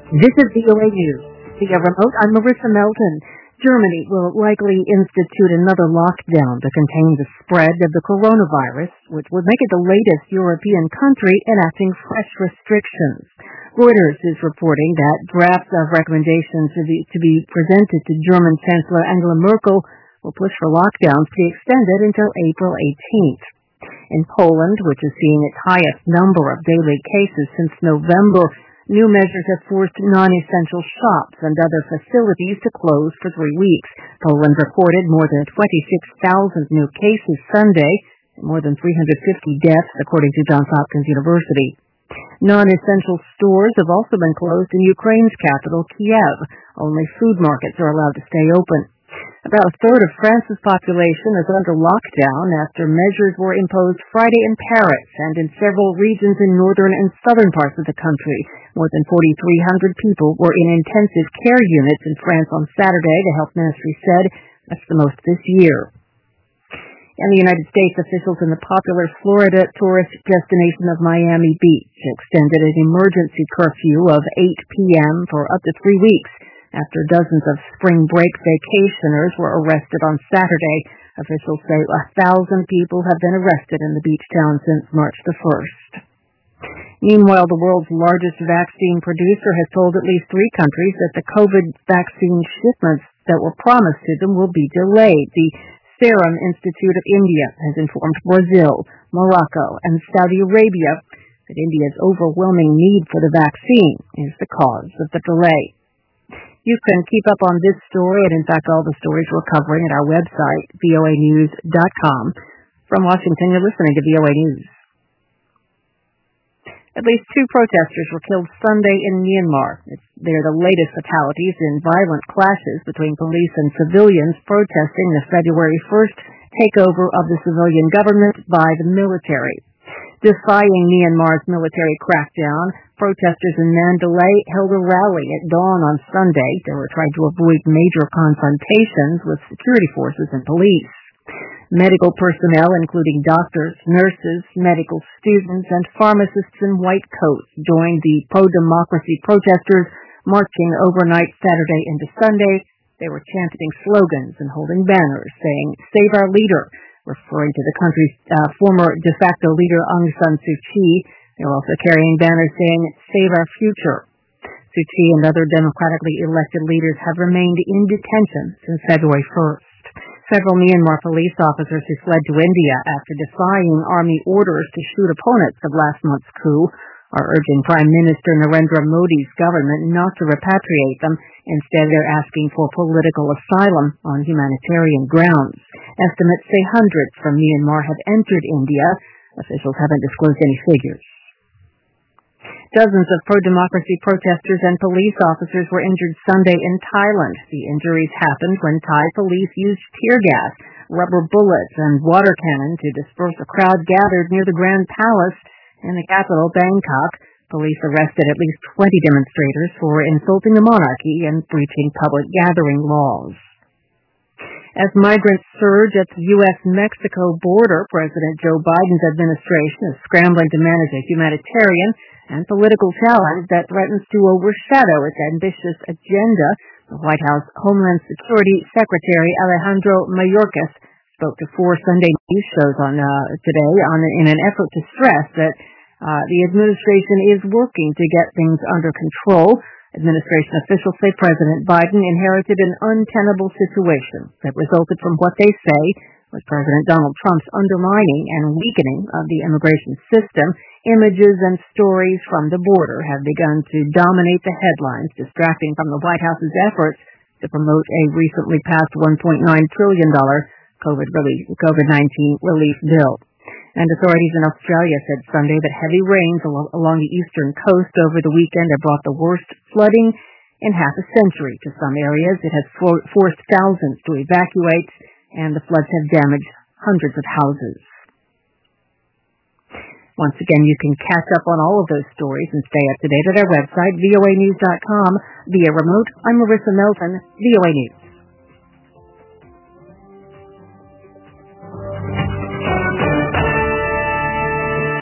This is VOA News. Via remote, I'm Marissa Melton. Germany will likely institute another lockdown to contain the spread of the coronavirus, which would make it the latest European country enacting fresh restrictions. Reuters is reporting that drafts of recommendations to be presented to German Chancellor Angela Merkel will push for lockdowns to be extended until April 18th. In Poland, which is seeing its highest number of daily cases since November, new measures have forced non-essential shops and other facilities to close for 3 weeks. Poland recorded more than 26,000 new cases Sunday and more than 350 deaths, according to Johns Hopkins University. Non-essential stores have also been closed in Ukraine's capital, Kiev. Only food markets are allowed to stay open. About a third of France's population is under lockdown after measures were imposed Friday in Paris and in several regions in northern and southern parts of the country. More than 4,300 people were in intensive care units in France on Saturday, the health ministry said. That's the most this year. In the United States, officials in the popular Florida tourist destination of Miami Beach extended an emergency curfew of 8 p.m. for up to 3 weeks. After dozens of spring break vacationers were arrested on Saturday, officials say 1,000 people have been arrested in the beach town since March the 1st. Meanwhile, the world's largest vaccine producer has told at least 3 countries that the COVID vaccine shipments that were promised to them will be delayed. The Serum Institute of India has informed Brazil, Morocco, and Saudi Arabia that India's overwhelming need for the vaccine is the cause of the delay. You can keep up on this story and, in fact, all the stories we're covering at our website, voanews.com. From Washington, you're listening to VOA News. At least 2 protesters were killed Sunday in Myanmar. They're the latest fatalities in violent clashes between police and civilians protesting the February 1st takeover of the civilian government by the military. Defying Myanmar's military crackdown, protesters in Mandalay held a rally at dawn on Sunday. They were trying to avoid major confrontations with security forces and police. Medical personnel, including doctors, nurses, medical students, and pharmacists in white coats, joined the pro-democracy protesters marching overnight Saturday into Sunday. They were chanting slogans and holding banners saying, "Save our leader," referring to the country's former de facto leader Aung San Suu Kyi. They were also carrying banners saying, "Save our future." Suu Kyi and other democratically elected leaders have remained in detention since February 1st. Several Myanmar police officers who fled to India after defying army orders to shoot opponents of last month's coup are urging Prime Minister Narendra Modi's government not to repatriate them. Instead, they're asking for political asylum on humanitarian grounds. Estimates say hundreds from Myanmar have entered India. Officials haven't disclosed any figures. Dozens of pro-democracy protesters and police officers were injured Sunday in Thailand. The injuries happened when Thai police used tear gas, rubber bullets, and water cannon to disperse a crowd gathered near the Grand Palace in the capital, Bangkok. Police arrested at least 20 demonstrators for insulting the monarchy and breaching public gathering laws. As migrants surge at the U.S.-Mexico border, President Joe Biden's administration is scrambling to manage a humanitarian and political challenge that threatens to overshadow its ambitious agenda. The White House Homeland Security Secretary Alejandro Mayorkas spoke to 4 Sunday news shows today in an effort to stress that the administration is working to get things under control. Administration officials say President Biden inherited an untenable situation that resulted from what they say was President Donald Trump's undermining and weakening of the immigration system. Images and stories from the border have begun to dominate the headlines, distracting from the White House's efforts to promote a recently passed $1.9 trillion COVID-19 relief bill. And authorities in Australia said Sunday that heavy rains along the eastern coast over the weekend have brought the worst flooding in half a century to some areas. It has forced thousands to evacuate, and the floods have damaged hundreds of houses. Once again, you can catch up on all of those stories and stay up to date at our website, voanews.com. Via remote, I'm Marissa Melton, VOA News.